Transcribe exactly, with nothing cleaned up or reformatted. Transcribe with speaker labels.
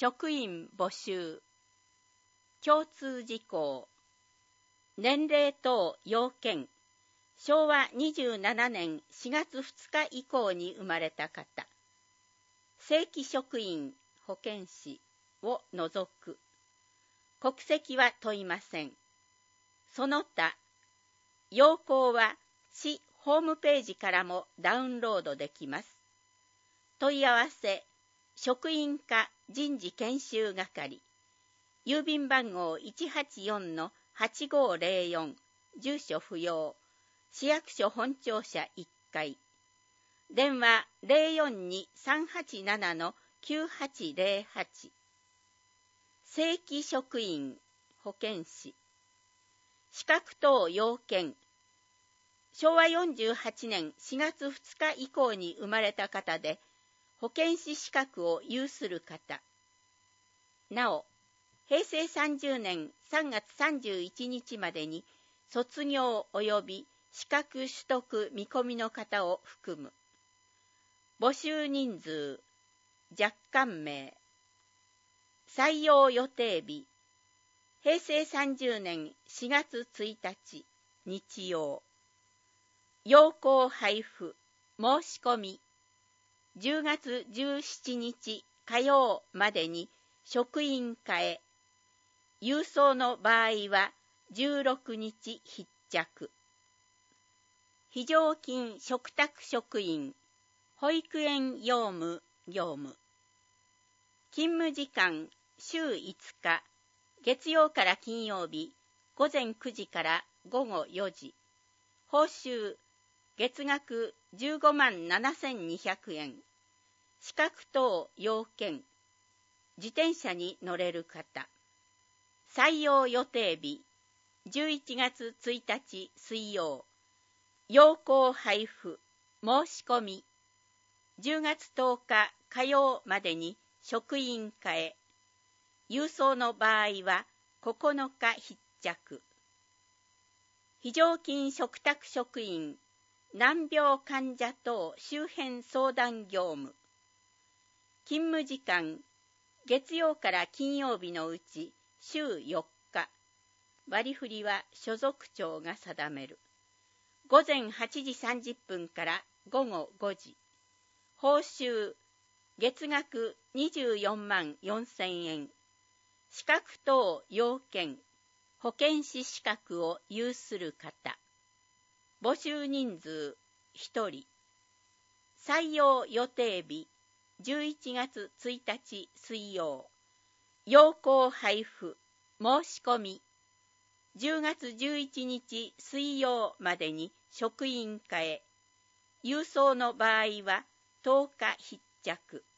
Speaker 1: 職員募集。共通事項。年齢等要件。しょうわにじゅうななねんしがつふつか以降に生まれた方。正規職員、保健師を除く。国籍は問いません。その他、要項は市ホームページからもダウンロードできます。問い合わせ、職員課人事研修係、郵便番号 いちはちよんのはちごーぜろよん、住所不要、市役所本庁舎いっかい、電話 ゼロよんにーさんはちななのきゅうはちゼロはち。正規職員、保健師。資格等要件。しょうわよんじゅうはちねんしがつふつか以降に生まれた方で、保健師資格を有する方。なお、へいせいさんじゅうねんさんがつさんじゅういちにちまでに卒業及び資格取得見込みの方を含む。募集人数、若干名。採用予定日、へいせいさんじゅうねんしがつついたち、日曜。要項配布、申し込み。じゅうがつじゅうしちにち火曜までに職員課へ。郵送の場合はじゅうろくにち必着。非常勤嘱託職員、保育園業務業務。勤務時間週いつか、月曜から金曜日、ごぜんくじからごごよじ。報酬、月額じゅうごまんななせんにひゃくえん。資格等要件。自転車に乗れる方。採用予定日、じゅういちがつついたち水曜。要項配布、申し込み。じゅうがつとおか火曜までに職員課へ。郵送の場合はここのか必着。非常勤嘱託職員、難病患者等周辺相談業務。勤務時間、月曜から金曜日のうち週よっか。割り振りは所属長が定める。ごぜんはちじさんじゅっぷんからごごごじ。報酬、月額にじゅうよんまんよんせんえん。資格等要件、保健師資格を有する方。募集人数ひとり。採用予定日、じゅういちがつついたち水曜。要項配布、申し込み。じゅうがつじゅういちにち水曜までに職員課へ。郵送の場合はとおか必着。